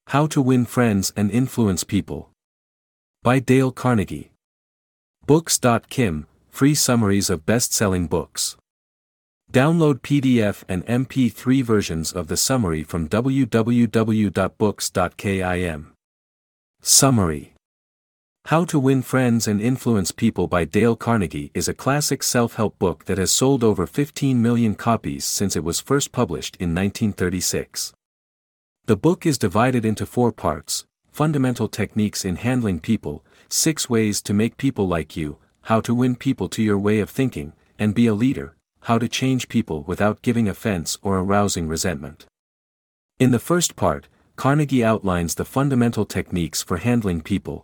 How to Win Friends and Influence People. By Dale Carnegie. Books.kim, free summaries of best-selling books. Download PDF and MP3 versions of the summary from www.books.kim. Summary. How to Win Friends and Influence People by Dale Carnegie is a classic self-help book that has sold over 15 million copies since it was first published in 1936. The book is divided into 4 parts: Fundamental Techniques in Handling People, 6 Ways to Make People Like You, How to Win People to Your Way of Thinking, and Be a Leader, How to Change People Without Giving Offense or Arousing Resentment. In the first part, Carnegie outlines the fundamental techniques for handling people.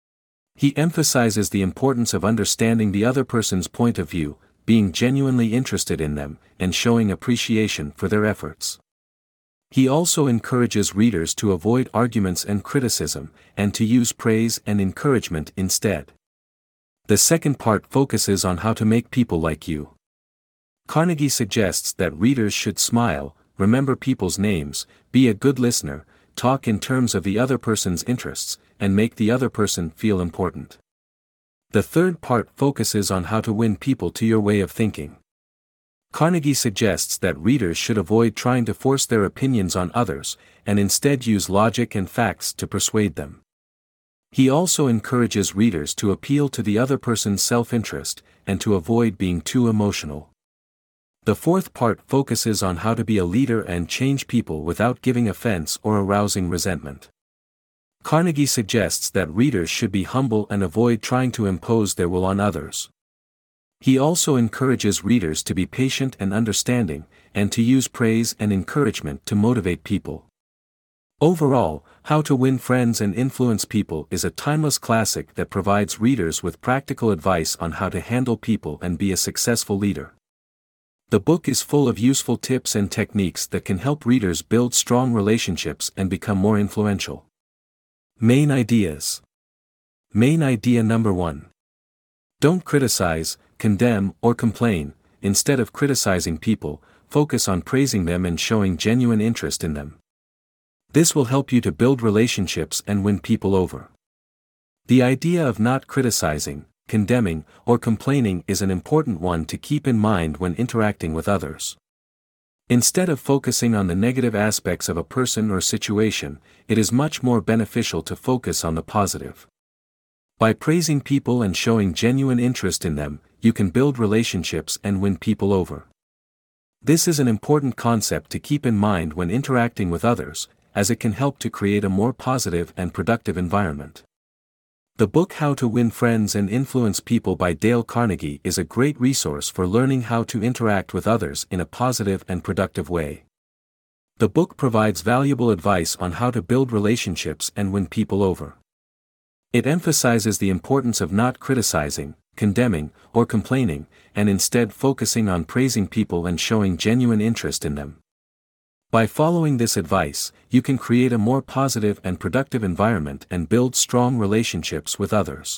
He emphasizes the importance of understanding the other person's point of view, being genuinely interested in them, and showing appreciation for their efforts. He also encourages readers to avoid arguments and criticism, and to use praise and encouragement instead. The second part focuses on how to make people like you. Carnegie suggests that readers should smile, remember people's names, be a good listener, talk in terms of the other person's interests, and make the other person feel important. The third part focuses on how to win people to your way of thinking. Carnegie suggests that readers should avoid trying to force their opinions on others, and instead use logic and facts to persuade them. He also encourages readers to appeal to the other person's self-interest, and to avoid being too emotional. The fourth part focuses on how to be a leader and change people without giving offense or arousing resentment. Carnegie suggests that readers should be humble and avoid trying to impose their will on others. He also encourages readers to be patient and understanding, and to use praise and encouragement to motivate people. Overall, How to Win Friends and Influence People is a timeless classic that provides readers with practical advice on how to handle people and be a successful leader. The book is full of useful tips and techniques that can help readers build strong relationships and become more influential. Main ideas. Main idea number 1. Don't criticize, condemn, or complain. Instead of criticizing people, focus on praising them and showing genuine interest in them. This will help you to build relationships and win people over. The idea of not criticizing, condemning, or complaining is an important one to keep in mind when interacting with others. Instead of focusing on the negative aspects of a person or situation, it is much more beneficial to focus on the positive. By praising people and showing genuine interest in them, you can build relationships and win people over. This is an important concept to keep in mind when interacting with others, as it can help to create a more positive and productive environment. The book How to Win Friends and Influence People by Dale Carnegie is a great resource for learning how to interact with others in a positive and productive way. The book provides valuable advice on how to build relationships and win people over. It emphasizes the importance of not criticizing, condemning, or complaining, and instead focusing on praising people and showing genuine interest in them. By following this advice, you can create a more positive and productive environment and build strong relationships with others.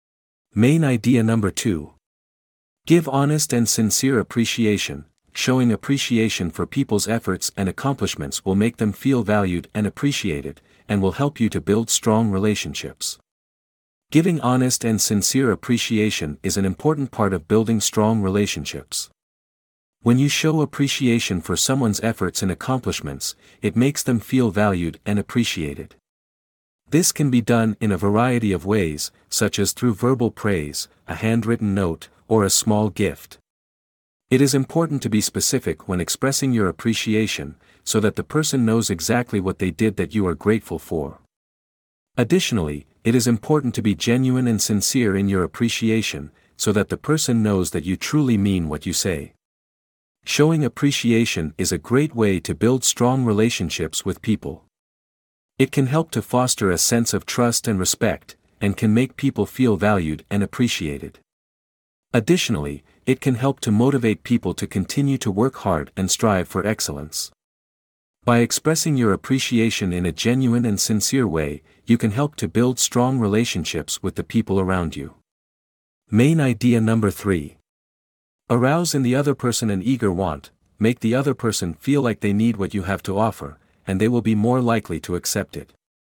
Main idea number 2. Give honest and sincere appreciation. Showing appreciation for people's efforts and accomplishments will make them feel valued and appreciated, and will help you to build strong relationships. Giving honest and sincere appreciation is an important part of building strong relationships. When you show appreciation for someone's efforts and accomplishments, it makes them feel valued and appreciated. This can be done in a variety of ways, such as through verbal praise, a handwritten note, or a small gift. It is important to be specific when expressing your appreciation, so that the person knows exactly what they did that you are grateful for. Additionally, it is important to be genuine and sincere in your appreciation, so that the person knows that you truly mean what you say. Showing appreciation is a great way to build strong relationships with people. It can help to foster a sense of trust and respect, and can make people feel valued and appreciated. Additionally, it can help to motivate people to continue to work hard and strive for excellence. By expressing your appreciation in a genuine and sincere way, you can help to build strong relationships with the people around you. Main idea number 3. Arouse in the other person an eager want. Make the other person feel like they need what you have to offer, and they will be more likely to accept it.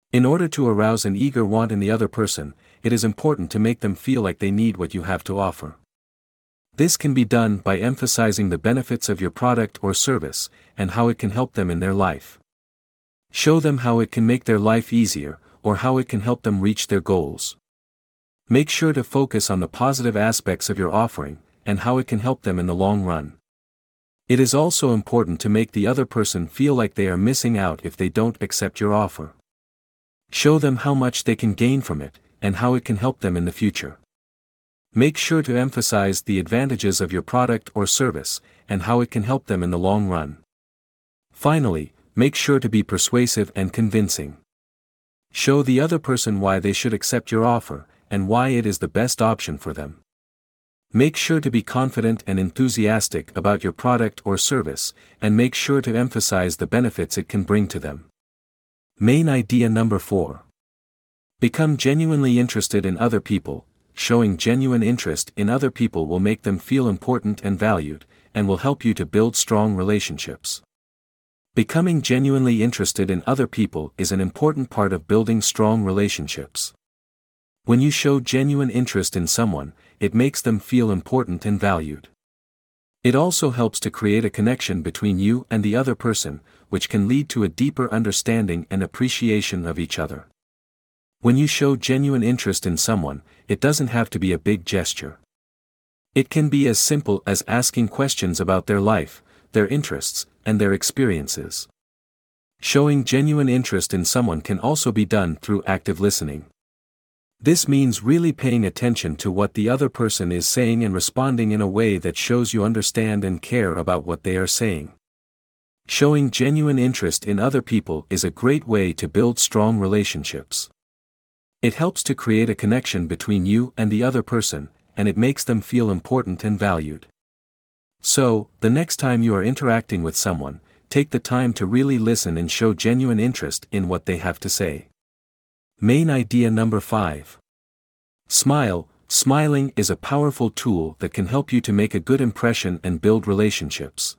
In order to arouse an eager want in the other person, it is important to make them feel like they need what you have to offer. This can be done by emphasizing the benefits of your product or service, and how it can help them in their life. Show them how it can make their life easier, or how it can help them reach their goals. Make sure to focus on the positive aspects of your offering, and how it can help them in the long run. It is also important to make the other person feel like they are missing out if they don't accept your offer. Show them how much they can gain from it, and how it can help them in the future. Make sure to emphasize the advantages of your product or service, and how it can help them in the long run. Finally, make sure to be persuasive and convincing. Show the other person why they should accept your offer, and why it is the best option for them. Make sure to be confident and enthusiastic about your product or service, and make sure to emphasize the benefits it can bring to them. Main idea number 4. Become genuinely interested in other people. Showing genuine interest in other people will make them feel important and valued, and will help you to build strong relationships. Becoming genuinely interested in other people is an important part of building strong relationships. When you show genuine interest in someone, it makes them feel important and valued. It also helps to create a connection between you and the other person, which can lead to a deeper understanding and appreciation of each other. When you show genuine interest in someone, it doesn't have to be a big gesture. It can be as simple as asking questions about their life, their interests, and their experiences. Showing genuine interest in someone can also be done through active listening. This means really paying attention to what the other person is saying and responding in a way that shows you understand and care about what they are saying. Showing genuine interest in other people is a great way to build strong relationships. It helps to create a connection between you and the other person, and it makes them feel important and valued. So, the next time you are interacting with someone, take the time to really listen and show genuine interest in what they have to say. Main idea number 5. Smile. Smiling is a powerful tool that can help you to make a good impression and build relationships.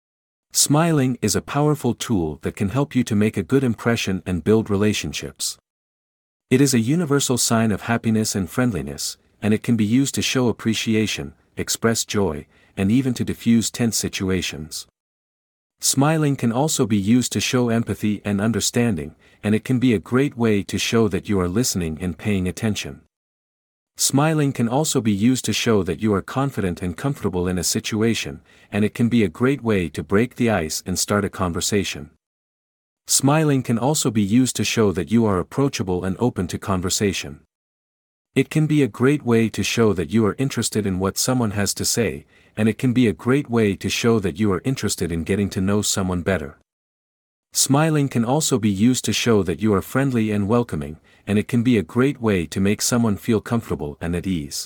Smiling is a powerful tool that can help you to make a good impression and build relationships. It is a universal sign of happiness and friendliness, and it can be used to show appreciation, express joy, and even to diffuse tense situations. Smiling can also be used to show empathy and understanding, and it can be a great way to show that you are listening and paying attention. Smiling can also be used to show that you are confident and comfortable in a situation, and it can be a great way to break the ice and start a conversation. Smiling can also be used to show that you are approachable and open to conversation. It can be a great way to show that you are interested in what someone has to say, and it can be a great way to show that you are interested in getting to know someone better. Smiling can also be used to show that you are friendly and welcoming, and it can be a great way to make someone feel comfortable and at ease.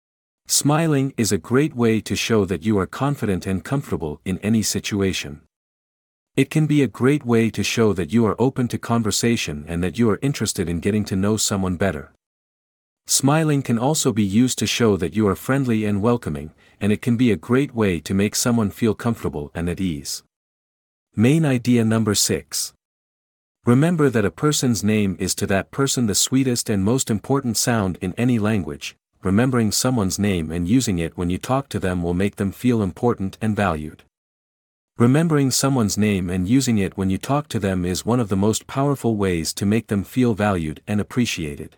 Smiling is a great way to show that you are confident and comfortable in any situation. It can be a great way to show that you are open to conversation and that you are interested in getting to know someone better. Smiling can also be used to show that you are friendly and welcoming, and it can be a great way to make someone feel comfortable and at ease. Main idea number 6. Remember that a person's name is to that person the sweetest and most important sound in any language. Remembering someone's name and using it when you talk to them will make them feel important and valued. Remembering someone's name and using it when you talk to them is one of the most powerful ways to make them feel valued and appreciated.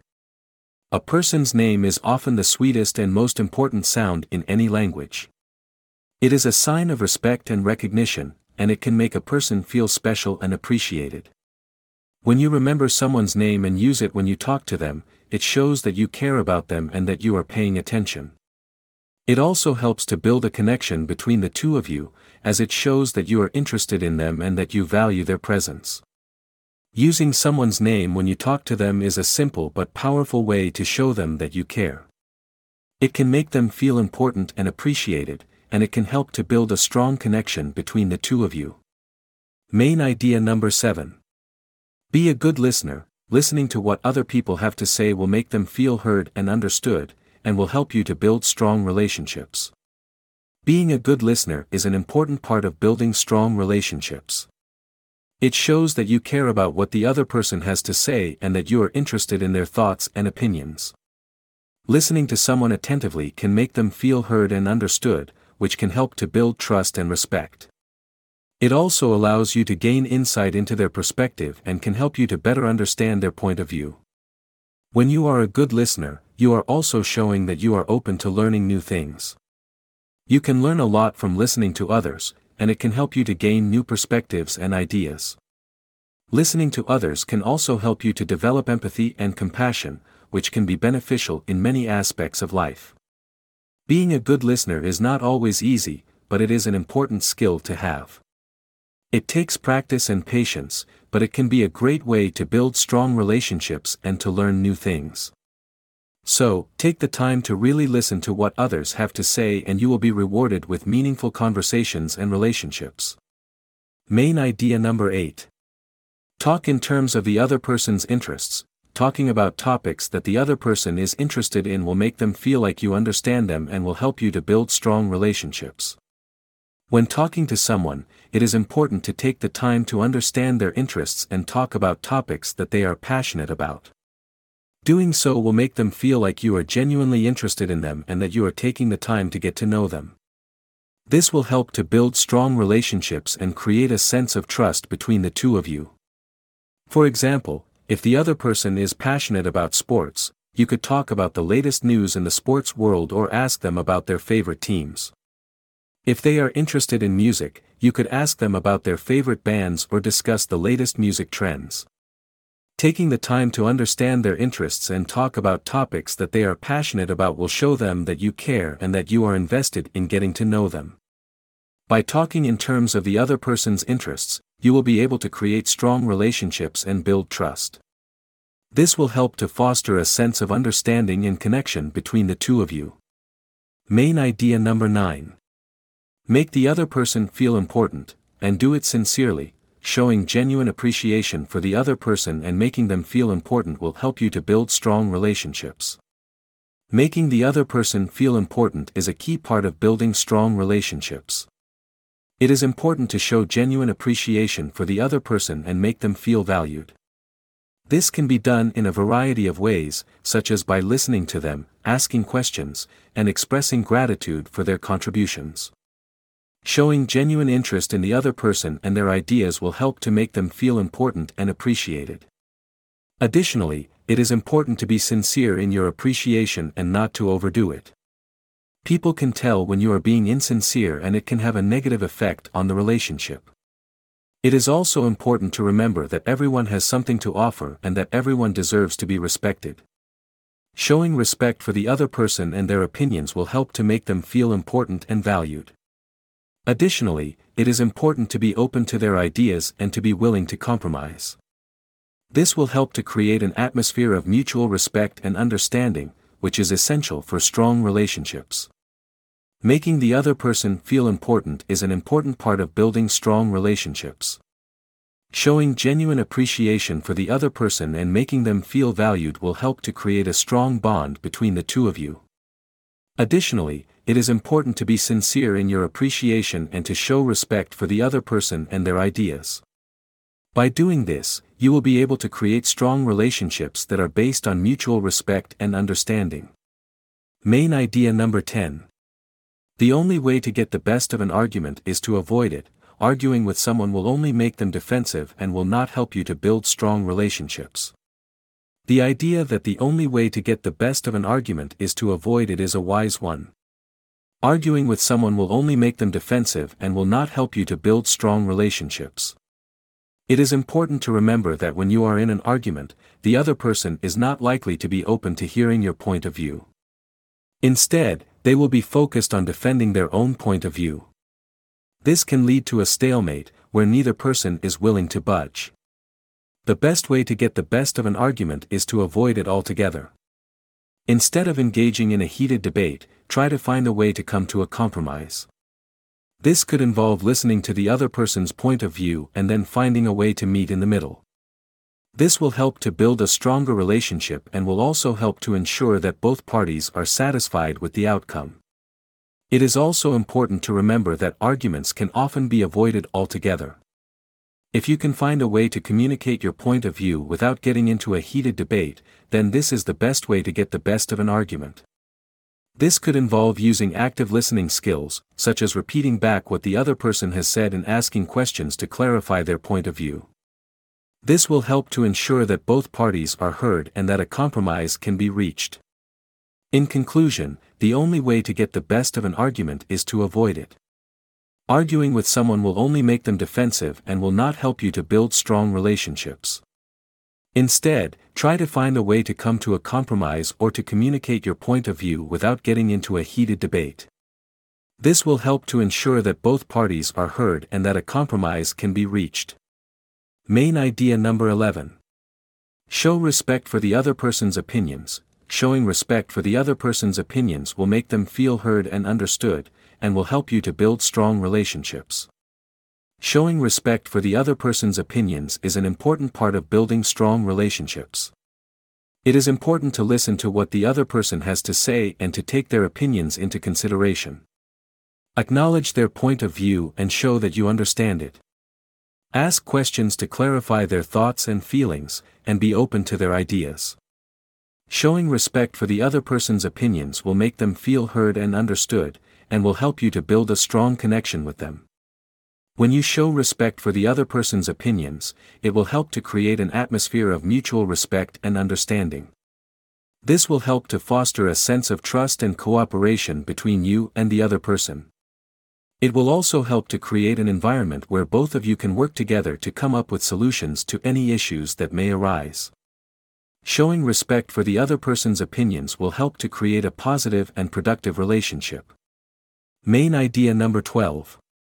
A person's name is often the sweetest and most important sound in any language. It is a sign of respect and recognition, and it can make a person feel special and appreciated. When you remember someone's name and use it when you talk to them, it shows that you care about them and that you are paying attention. It also helps to build a connection between the two of you, as it shows that you are interested in them and that you value their presence. Using someone's name when you talk to them is a simple but powerful way to show them that you care. It can make them feel important and appreciated, and it can help to build a strong connection between the two of you. Main idea number 7. Be a good listener. Listening to what other people have to say will make them feel heard and understood, and will help you to build strong relationships. Being a good listener is an important part of building strong relationships. It shows that you care about what the other person has to say and that you are interested in their thoughts and opinions. Listening to someone attentively can make them feel heard and understood, which can help to build trust and respect. It also allows you to gain insight into their perspective and can help you to better understand their point of view. When you are a good listener, you are also showing that you are open to learning new things. You can learn a lot from listening to others, and it can help you to gain new perspectives and ideas. Listening to others can also help you to develop empathy and compassion, which can be beneficial in many aspects of life. Being a good listener is not always easy, but it is an important skill to have. It takes practice and patience, but it can be a great way to build strong relationships and to learn new things. So, take the time to really listen to what others have to say and you will be rewarded with meaningful conversations and relationships. Main idea number 8. Talk in terms of the other person's interests. Talking about topics that the other person is interested in will make them feel like you understand them and will help you to build strong relationships. When talking to someone, it is important to take the time to understand their interests and talk about topics that they are passionate about. Doing so will make them feel like you are genuinely interested in them and that you are taking the time to get to know them. This will help to build strong relationships and create a sense of trust between the two of you. For example, if the other person is passionate about sports, you could talk about the latest news in the sports world or ask them about their favorite teams. If they are interested in music, you could ask them about their favorite bands or discuss the latest music trends. Taking the time to understand their interests and talk about topics that they are passionate about will show them that you care and that you are invested in getting to know them. By talking in terms of the other person's interests, you will be able to create strong relationships and build trust. This will help to foster a sense of understanding and connection between the two of you. Main idea number 9. Make the other person feel important, and do it sincerely. Showing genuine appreciation for the other person and making them feel important will help you to build strong relationships. Making the other person feel important is a key part of building strong relationships. It is important to show genuine appreciation for the other person and make them feel valued. This can be done in a variety of ways, such as by listening to them, asking questions, and expressing gratitude for their contributions. Showing genuine interest in the other person and their ideas will help to make them feel important and appreciated. Additionally, it is important to be sincere in your appreciation and not to overdo it. People can tell when you are being insincere and it can have a negative effect on the relationship. It is also important to remember that everyone has something to offer and that everyone deserves to be respected. Showing respect for the other person and their opinions will help to make them feel important and valued. Additionally, it is important to be open to their ideas and to be willing to compromise. This will help to create an atmosphere of mutual respect and understanding, which is essential for strong relationships. Making the other person feel important is an important part of building strong relationships. Showing genuine appreciation for the other person and making them feel valued will help to create a strong bond between the two of you. Additionally, it is important to be sincere in your appreciation and to show respect for the other person and their ideas. By doing this, you will be able to create strong relationships that are based on mutual respect and understanding. Main idea number 10. The only way to get the best of an argument is to avoid it. Arguing with someone will only make them defensive and will not help you to build strong relationships. The idea that the only way to get the best of an argument is to avoid it is a wise one. Arguing with someone will only make them defensive and will not help you to build strong relationships. It is important to remember that when you are in an argument, the other person is not likely to be open to hearing your point of view. Instead, they will be focused on defending their own point of view. This can lead to a stalemate, where neither person is willing to budge. The best way to get the best of an argument is to avoid it altogether. Instead of engaging in a heated debate, try to find a way to come to a compromise. This could involve listening to the other person's point of view and then finding a way to meet in the middle. This will help to build a stronger relationship and will also help to ensure that both parties are satisfied with the outcome. It is also important to remember that arguments can often be avoided altogether. If you can find a way to communicate your point of view without getting into a heated debate, then this is the best way to get the best of an argument. This could involve using active listening skills, such as repeating back what the other person has said and asking questions to clarify their point of view. This will help to ensure that both parties are heard and that a compromise can be reached. In conclusion, the only way to get the best of an argument is to avoid it. Arguing with someone will only make them defensive and will not help you to build strong relationships. Instead, try to find a way to come to a compromise or to communicate your point of view without getting into a heated debate. This will help to ensure that both parties are heard and that a compromise can be reached. Main idea number 11. Show respect for the other person's opinions. Showing respect for the other person's opinions will make them feel heard and understood, and will help you to build strong relationships. Showing respect for the other person's opinions is an important part of building strong relationships. It is important to listen to what the other person has to say and to take their opinions into consideration. Acknowledge their point of view and show that you understand it. Ask questions to clarify their thoughts and feelings, and be open to their ideas. Showing respect for the other person's opinions will make them feel heard and understood, and will help you to build a strong connection with them. When you show respect for the other person's opinions, it will help to create an atmosphere of mutual respect and understanding. This will help to foster a sense of trust and cooperation between you and the other person. It will also help to create an environment where both of you can work together to come up with solutions to any issues that may arise. Showing respect for the other person's opinions will help to create a positive and productive relationship. Main idea number 12.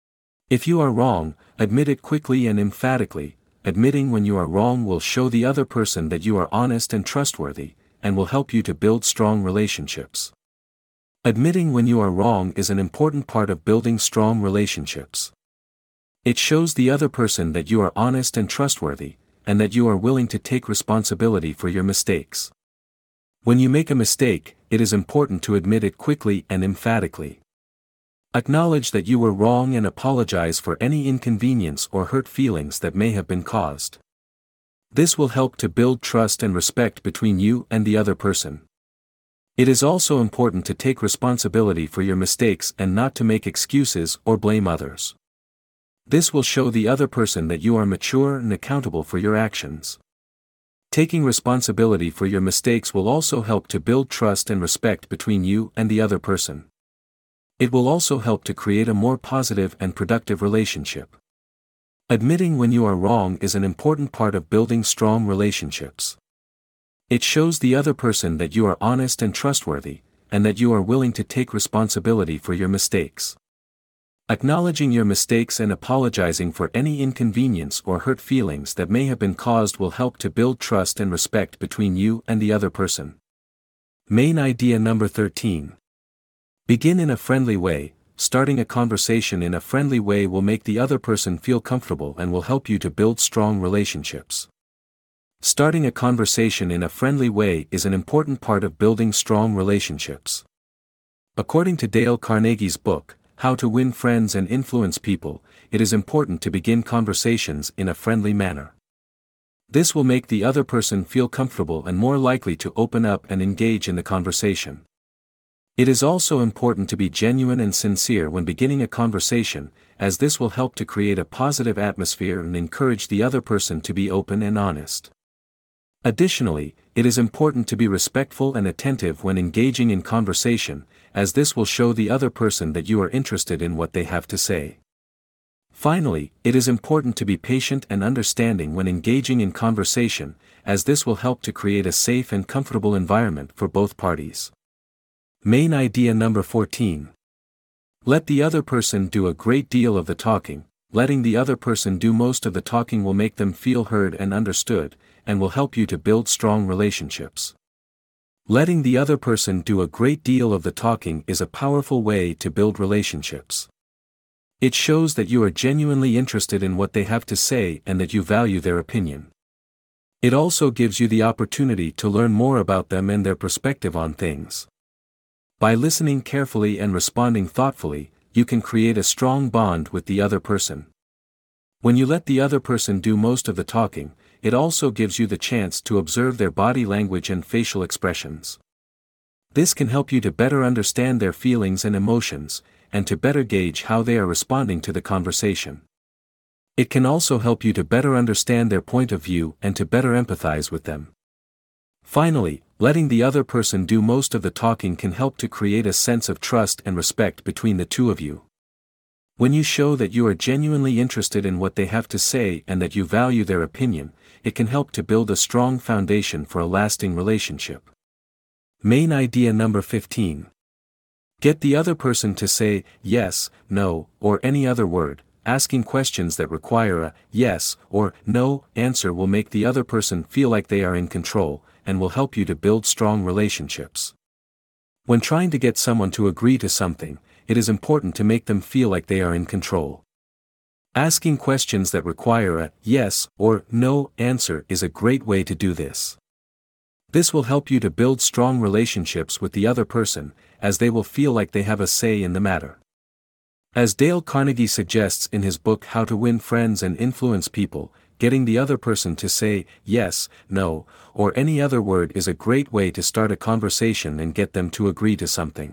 If you are wrong, admit it quickly and emphatically. Admitting when you are wrong will show the other person that you are honest and trustworthy, and will help you to build strong relationships. Admitting when you are wrong is an important part of building strong relationships. It shows the other person that you are honest and trustworthy, and that you are willing to take responsibility for your mistakes. When you make a mistake, it is important to admit it quickly and emphatically. Acknowledge that you were wrong and apologize for any inconvenience or hurt feelings that may have been caused. This will help to build trust and respect between you and the other person. It is also important to take responsibility for your mistakes and not to make excuses or blame others. This will show the other person that you are mature and accountable for your actions. Taking responsibility for your mistakes will also help to build trust and respect between you and the other person. It will also help to create a more positive and productive relationship. Admitting when you are wrong is an important part of building strong relationships. It shows the other person that you are honest and trustworthy, and that you are willing to take responsibility for your mistakes. Acknowledging your mistakes and apologizing for any inconvenience or hurt feelings that may have been caused will help to build trust and respect between you and the other person. Main idea number 13. Begin in a friendly way. Starting a conversation in a friendly way will make the other person feel comfortable and will help you to build strong relationships. Starting a conversation in a friendly way is an important part of building strong relationships. According to Dale Carnegie's book, How to Win Friends and Influence People, it is important to begin conversations in a friendly manner. This will make the other person feel comfortable and more likely to open up and engage in the conversation. It is also important to be genuine and sincere when beginning a conversation, as this will help to create a positive atmosphere and encourage the other person to be open and honest. Additionally, it is important to be respectful and attentive when engaging in conversation, as this will show the other person that you are interested in what they have to say. Finally, it is important to be patient and understanding when engaging in conversation, as this will help to create a safe and comfortable environment for both parties. Main idea number 14. Let the other person do a great deal of the talking. Letting the other person do most of the talking will make them feel heard and understood, and will help you to build strong relationships. Letting the other person do a great deal of the talking is a powerful way to build relationships. It shows that you are genuinely interested in what they have to say and that you value their opinion. It also gives you the opportunity to learn more about them and their perspective on things. By listening carefully and responding thoughtfully, you can create a strong bond with the other person. When you let the other person do most of the talking, it also gives you the chance to observe their body language and facial expressions. This can help you to better understand their feelings and emotions, and to better gauge how they are responding to the conversation. It can also help you to better understand their point of view and to better empathize with them. Finally, letting the other person do most of the talking can help to create a sense of trust and respect between the two of you. When you show that you are genuinely interested in what they have to say and that you value their opinion, it can help to build a strong foundation for a lasting relationship. Main idea number 15. Get the other person to say yes, no, or any other word. Asking questions that require a yes or no answer will make the other person feel like they are in control, and will help you to build strong relationships. When trying to get someone to agree to something, it is important to make them feel like they are in control. Asking questions that require a yes or no answer is a great way to do this. This will help you to build strong relationships with the other person, as they will feel like they have a say in the matter. As Dale Carnegie suggests in his book How to Win Friends and Influence People, getting the other person to say yes, no, or any other word is a great way to start a conversation and get them to agree to something.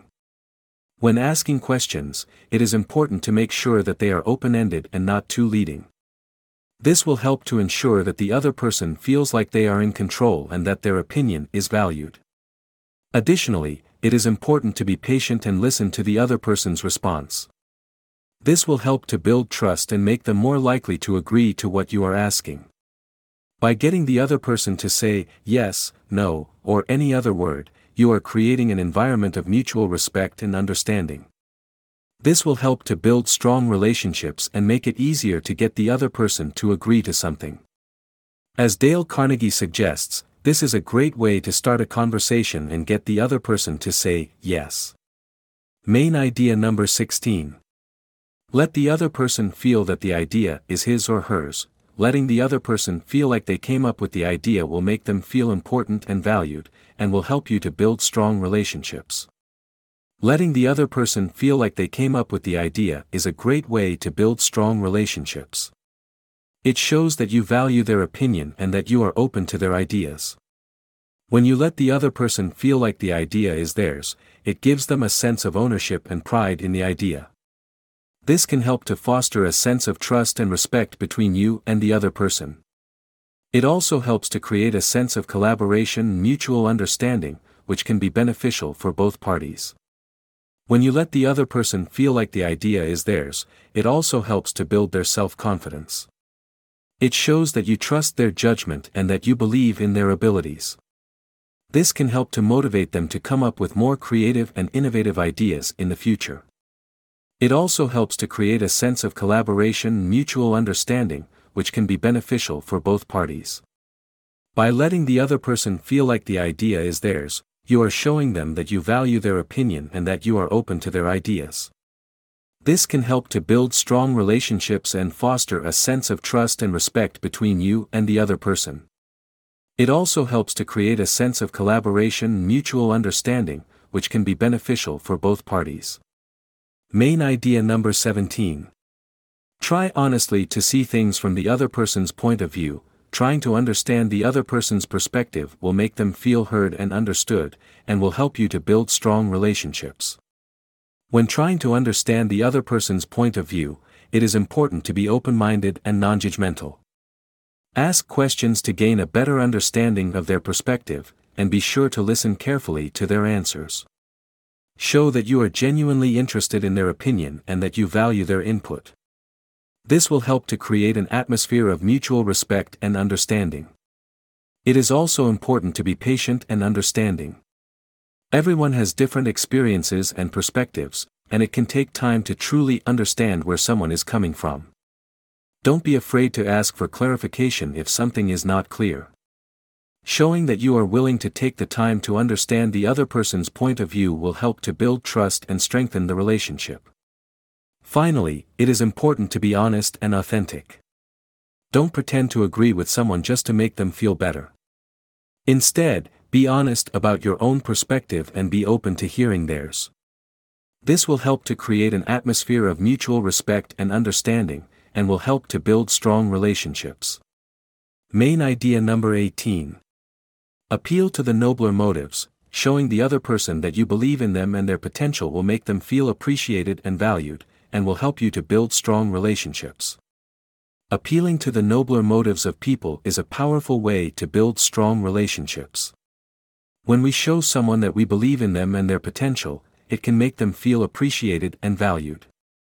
When asking questions, it is important to make sure that they are open-ended and not too leading. This will help to ensure that the other person feels like they are in control and that their opinion is valued. Additionally, it is important to be patient and listen to the other person's response. This will help to build trust and make them more likely to agree to what you are asking. By getting the other person to say yes, no, or any other word, you are creating an environment of mutual respect and understanding. This will help to build strong relationships and make it easier to get the other person to agree to something. As Dale Carnegie suggests, this is a great way to start a conversation and get the other person to say yes. Main idea number 16. Let the other person feel that the idea is his or hers. Letting the other person feel like they came up with the idea will make them feel important and valued, and will help you to build strong relationships. Letting the other person feel like they came up with the idea is a great way to build strong relationships. It shows that you value their opinion and that you are open to their ideas. When you let the other person feel like the idea is theirs, it gives them a sense of ownership and pride in the idea. This can help to foster a sense of trust and respect between you and the other person. It also helps to create a sense of collaboration and mutual understanding, which can be beneficial for both parties. When you let the other person feel like the idea is theirs, it also helps to build their self-confidence. It shows that you trust their judgment and that you believe in their abilities. This can help to motivate them to come up with more creative and innovative ideas in the future. It also helps to create a sense of collaboration and mutual understanding, which can be beneficial for both parties. By letting the other person feel like the idea is theirs, you are showing them that you value their opinion and that you are open to their ideas. This can help to build strong relationships and foster a sense of trust and respect between you and the other person. It also helps to create a sense of collaboration and mutual understanding, which can be beneficial for both parties. Main idea number 17. Try honestly to see things from the other person's point of view. Trying to understand the other person's perspective will make them feel heard and understood, and will help you to build strong relationships. When trying to understand the other person's point of view, it is important to be open-minded and non-judgmental. Ask questions to gain a better understanding of their perspective, and be sure to listen carefully to their answers. Show that you are genuinely interested in their opinion and that you value their input. This will help to create an atmosphere of mutual respect and understanding. It is also important to be patient and understanding. Everyone has different experiences and perspectives, and it can take time to truly understand where someone is coming from. Don't be afraid to ask for clarification if something is not clear. Showing that you are willing to take the time to understand the other person's point of view will help to build trust and strengthen the relationship. Finally, it is important to be honest and authentic. Don't pretend to agree with someone just to make them feel better. Instead, be honest about your own perspective and be open to hearing theirs. This will help to create an atmosphere of mutual respect and understanding, and will help to build strong relationships. Main idea number 18. Appeal to the nobler motives. Showing the other person that you believe in them and their potential will make them feel appreciated and valued, and will help you to build strong relationships. Appealing to the nobler motives of people is a powerful way to build strong relationships. When we show someone that we believe in them and their potential, it can make them feel appreciated and valued.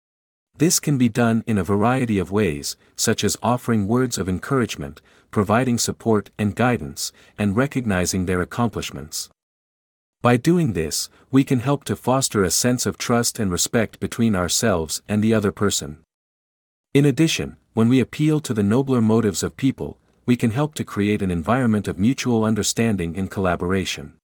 This can be done in a variety of ways, such as offering words of encouragement, providing support and guidance, and recognizing their accomplishments. By doing this, we can help to foster a sense of trust and respect between ourselves and the other person. In addition, when we appeal to the nobler motives of people, we can help to create an environment of mutual understanding and collaboration.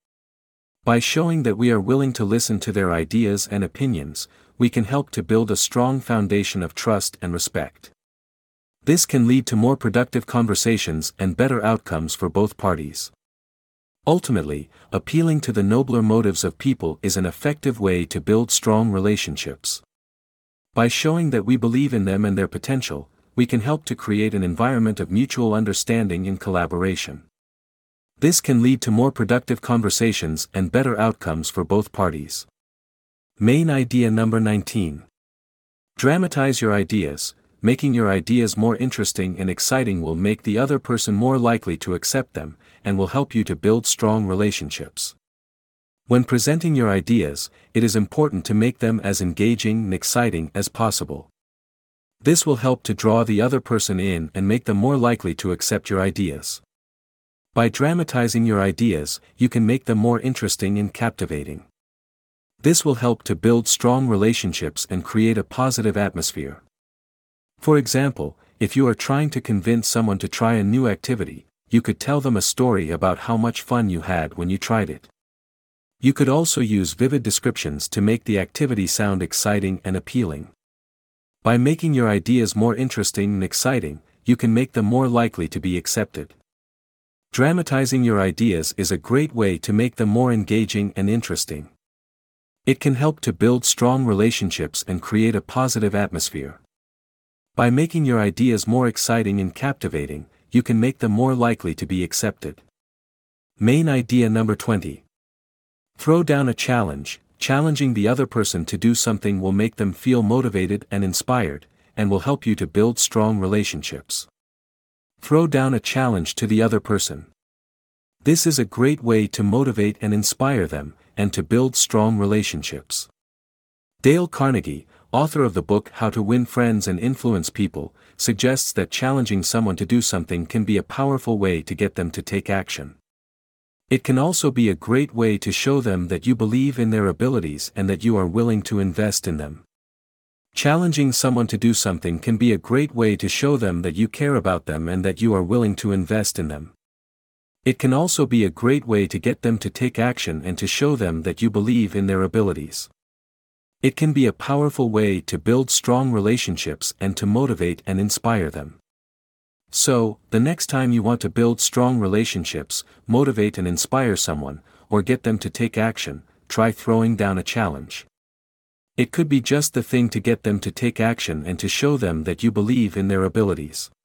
By showing that we are willing to listen to their ideas and opinions, we can help to build a strong foundation of trust and respect. This can lead to more productive conversations and better outcomes for both parties. Ultimately, appealing to the nobler motives of people is an effective way to build strong relationships. By showing that we believe in them and their potential, we can help to create an environment of mutual understanding and collaboration. This can lead to more productive conversations and better outcomes for both parties. Main idea number 19. Dramatize your ideas. Making your ideas more interesting and exciting will make the other person more likely to accept them, and will help you to build strong relationships. When presenting your ideas, it is important to make them as engaging and exciting as possible. This will help to draw the other person in and make them more likely to accept your ideas. By dramatizing your ideas, you can make them more interesting and captivating. This will help to build strong relationships and create a positive atmosphere. For example, if you are trying to convince someone to try a new activity, you could tell them a story about how much fun you had when you tried it. You could also use vivid descriptions to make the activity sound exciting and appealing. By making your ideas more interesting and exciting, you can make them more likely to be accepted. Dramatizing your ideas is a great way to make them more engaging and interesting. It can help to build strong relationships and create a positive atmosphere. By making your ideas more exciting and captivating, you can make them more likely to be accepted. Main idea number 20. Throw down a challenge. Challenging the other person to do something will make them feel motivated and inspired, and will help you to build strong relationships. Throw down a challenge to the other person. This is a great way to motivate and inspire them, and to build strong relationships. Dale Carnegie, author of the book How to Win Friends and Influence People, suggests that challenging someone to do something can be a powerful way to get them to take action. It can also be a great way to show them that you believe in their abilities and that you are willing to invest in them. Challenging someone to do something can be a great way to show them that you care about them and that you are willing to invest in them. It can also be a great way to get them to take action and to show them that you believe in their abilities. It can be a powerful way to build strong relationships and to motivate and inspire them. So, the next time you want to build strong relationships, motivate and inspire someone, or get them to take action, try throwing down a challenge. It could be just the thing to get them to take action and to show them that you believe in their abilities.